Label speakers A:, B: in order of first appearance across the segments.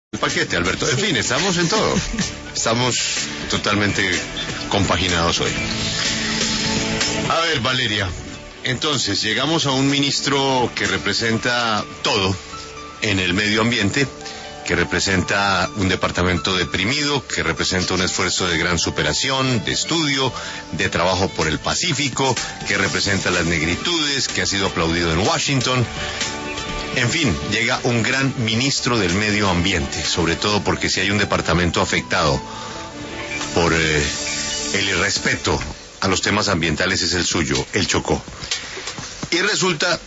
A: el paquete, Alberto. En fin, estamos en todo. Estamos totalmente compaginados hoy. A ver, Valeria, entonces llegamos a un ministro que representa todo en el medio ambiente, que representa un departamento deprimido, que representa un esfuerzo de gran superación, de estudio, de trabajo por el Pacífico, que representa las negritudes, que ha sido aplaudido en Washington. En fin, llega un gran ministro del medio ambiente, sobre todo porque si hay un departamento afectado por el irrespeto a los temas ambientales es el suyo, el Chocó. Y resulta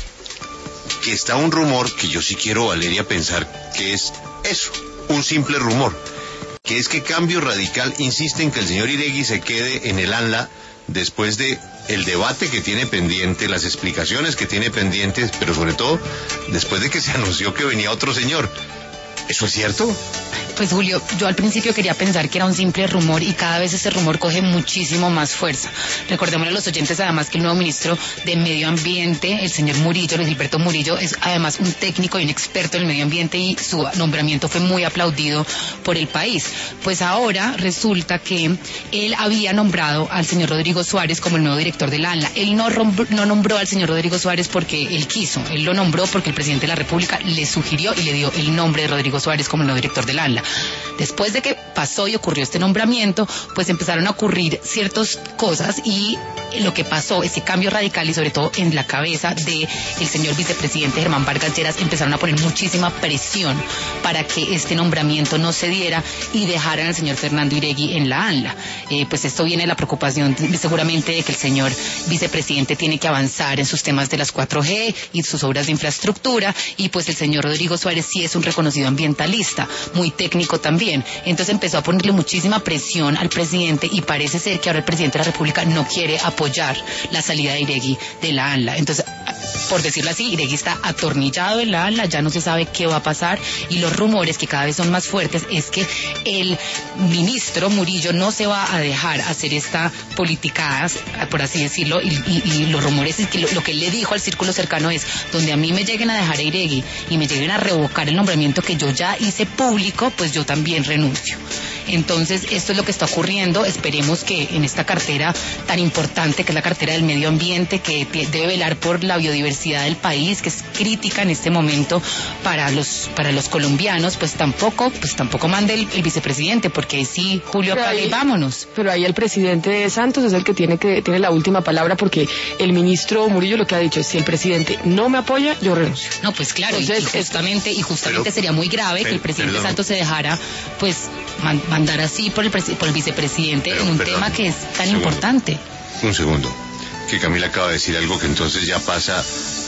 A: que está un rumor que yo sí quiero, Valeria, pensar que es eso, un simple rumor, que es que Cambio Radical insiste en que el señor Iregui se quede en el ANLA después de el debate que tiene pendiente, las explicaciones que tiene pendientes, pero sobre todo después de que se anunció que venía otro señor. ¿Eso es cierto?
B: Pues Julio, yo al principio quería pensar que era un simple rumor y cada vez ese rumor coge muchísimo más fuerza. Recordémosle a los oyentes además que el nuevo ministro de Medio Ambiente, el señor Murillo, Luis Gilberto Murillo, es además un técnico y un experto en el medio ambiente y su nombramiento fue muy aplaudido por el país. Pues ahora resulta que él había nombrado al señor Rodrigo Suárez como el nuevo director del ANLA. Él no nombró al señor Rodrigo Suárez porque él quiso, él lo nombró porque el presidente de la República le sugirió y le dio el nombre de Rodrigo Suárez como el nuevo director del ANLA. Después de que pasó y ocurrió este nombramiento, pues empezaron a ocurrir ciertas cosas y lo que pasó, ese cambio radical y sobre todo en la cabeza del señor vicepresidente Germán Vargas Lleras, empezaron a poner muchísima presión para que este nombramiento no se diera y dejaran al señor Fernando Iregui en la ANLA. Pues esto viene de la preocupación seguramente de que el señor vicepresidente tiene que avanzar en sus temas de las 4G y sus obras de infraestructura y pues el señor Rodrigo Suárez sí es un reconocido ambientalista, muy técnico también. Entonces empezó a ponerle muchísima presión al presidente y parece ser que ahora el presidente de la República no quiere apoyar la salida de Iregui de la ANLA. Entonces, por decirlo así, Iregui está atornillado en la ANLA, ya no se sabe qué va a pasar y los rumores que cada vez son más fuertes es que el ministro Murillo no se va a dejar hacer esta politicada, por así decirlo, y los rumores es que lo que él le dijo al círculo cercano es, donde a mí me lleguen a dejar a Iregui y me lleguen a revocar el nombramiento que yo ya hice público, pues yo también renuncio. Entonces, esto es lo que está ocurriendo. Esperemos que en esta cartera tan importante, que es la cartera del medio ambiente, que debe velar por la biodiversidad del país, que es crítica en este momento para los colombianos, pues tampoco mande el vicepresidente, porque sí, Julio, apague y vámonos.
C: Pero ahí el presidente Santos es el que tiene la última palabra, porque el ministro Murillo lo que ha dicho es, si el presidente no me apoya, yo renuncio.
B: No, pues claro, entonces, y justamente sería muy grave que el presidente Santos se dejara, pues, mandar así por el vicepresidente en un tema que es tan importante.
A: Un segundo, que Camila acaba de decir algo que entonces ya pasa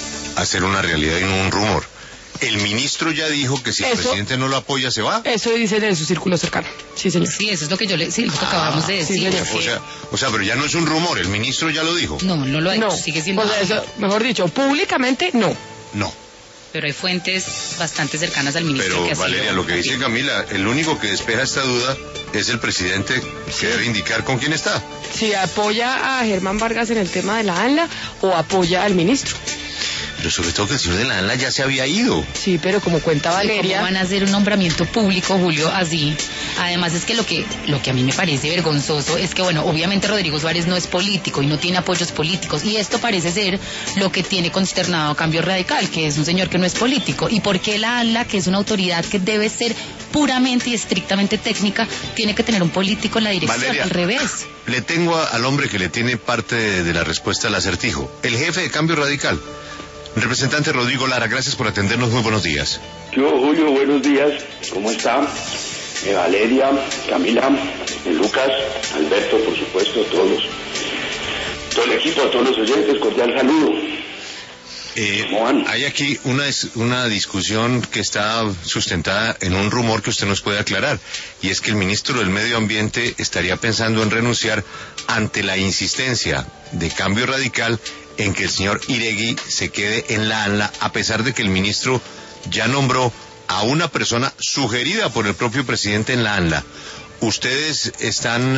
A: a ser una realidad y no un rumor. El ministro ya dijo que si el presidente no lo apoya, ¿se va?
C: Eso dice en su círculo cercano. Sí, señor.
B: Sí, eso es lo que lo que acabamos de decir.
A: Sí, o sea, pero ya no es un rumor, el ministro ya lo dijo.
B: No lo ha dicho, sigue siendo...
C: O sea, eso, mejor dicho, públicamente no.
A: No.
B: Pero hay fuentes bastante cercanas al ministro.
A: Pero
B: que
A: Valeria, lo que dice Camila, el único que despeja esta duda es el presidente, que debe indicar con quién está.
C: Si apoya a Germán Vargas en el tema de la ANLA o apoya al ministro.
A: Pero sobre todo que el señor de la ANLA ya se había ido.
C: Sí, pero como cuenta Valeria...
B: ¿Cómo van a hacer un nombramiento público, Julio, así? Además es que lo que a mí me parece vergonzoso es que, bueno, obviamente Rodrigo Suárez no es político y no tiene apoyos políticos, y esto parece ser lo que tiene consternado a Cambio Radical, que es un señor que no es político. ¿Y por qué la ANLA, que es una autoridad que debe ser puramente y estrictamente técnica, tiene que tener un político en la dirección?
A: Valeria,
B: al revés.
A: Le tengo al hombre que le tiene parte de la respuesta al acertijo, el jefe de Cambio Radical. Representante Rodrigo Lara, gracias por atendernos, muy buenos días.
D: Yo, Julio, buenos días, ¿cómo está? Valeria, Camila, Lucas, Alberto, por supuesto, todo el equipo, a todos los oyentes, cordial saludo. ¿Cómo van?
A: Hay aquí una discusión que está sustentada en un rumor que usted nos puede aclarar, y es que el ministro del Medio Ambiente estaría pensando en renunciar ante la insistencia de Cambio Radical en que el señor Iregui se quede en la ANLA, a pesar de que el ministro ya nombró a una persona sugerida por el propio presidente en la ANLA. ¿Ustedes están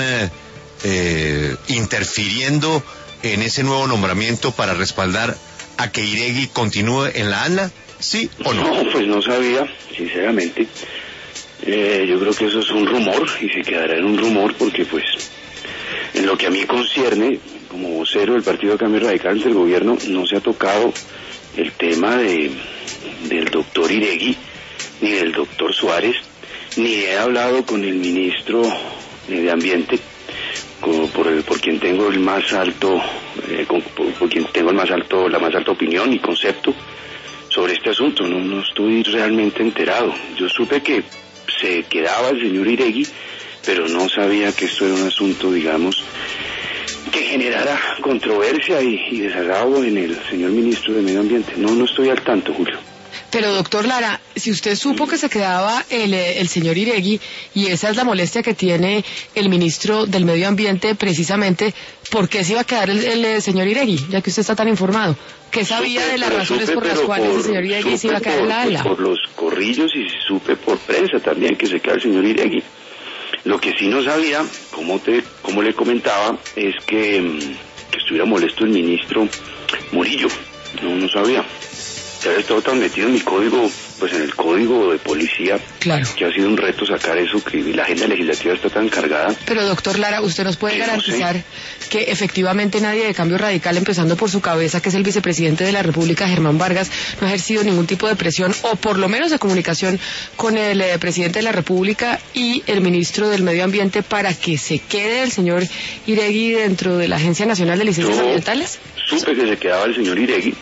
A: interfiriendo en ese nuevo nombramiento para respaldar a que Iregui continúe en la ANLA? ¿Sí o no?
D: No, pues no sabía, sinceramente. Yo creo que eso es un rumor y se quedará en un rumor porque pues en lo que a mí concierne, como vocero del Partido Cambio Radical ante el gobierno, no se ha tocado el tema del doctor Iregui ni del doctor Suárez, ni he hablado con el ministro de Ambiente, por quien tengo el más alto, por quien tengo la más alta opinión y concepto sobre este asunto. No estoy realmente enterado. Yo supe que se quedaba el señor Iregui, pero no sabía que esto era un asunto, digamos, que generara controversia y desagrado en el señor ministro de Medio Ambiente. No estoy al tanto, Julio.
C: Pero doctor Lara, si usted supo que se quedaba el señor Iregui y esa es la molestia que tiene el ministro del Medio Ambiente precisamente, ¿por qué se iba a quedar el señor Iregui, ya que usted está tan informado? ¿Qué sabía de las razones por las cuales el señor Iregui se iba a quedar en la ala?
D: Por los corrillos y supe por prensa también que se queda el señor Iregui. Lo que sí no sabía, como le comentaba, es que estuviera molesto el ministro Murillo. No sabía. Se había estado tan metido en mi código, pues en el código de policía,
C: claro,
D: que ha sido un reto sacar eso, que la agenda legislativa está tan cargada.
C: Pero doctor Lara, ¿usted nos puede garantizar que efectivamente nadie de Cambio Radical, empezando por su cabeza, que es el vicepresidente de la República, Germán Vargas, no ha ejercido ningún tipo de presión, o por lo menos de comunicación con el presidente de la República y el ministro del Medio Ambiente para que se quede el señor Iregui dentro de la Agencia Nacional de Licencias Ambientales?
D: Supe que se quedaba el señor Iregui,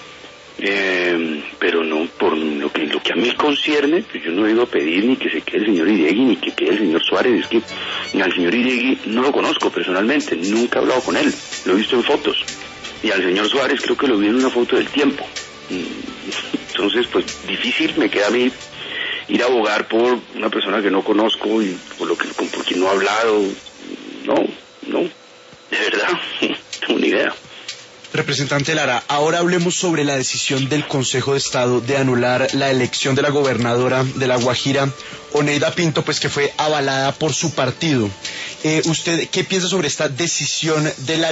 D: pero no por lo que a mí concierne, pues yo no he ido a pedir ni que se quede el señor Iregui ni que quede el señor Suárez. Es que al señor Iregui no lo conozco personalmente, nunca he hablado con él, lo he visto en fotos, y al señor Suárez creo que lo vi en una foto del Tiempo. Entonces pues difícil me queda a mí ir a abogar por una persona que no conozco y por quien no he hablado. No, de verdad, no tengo ni idea.
E: Representante Lara, ahora hablemos sobre la decisión del Consejo de Estado de anular la elección de la gobernadora de La Guajira, Oneida Pinto, pues que fue avalada por su partido. ¿Usted qué piensa sobre esta decisión de la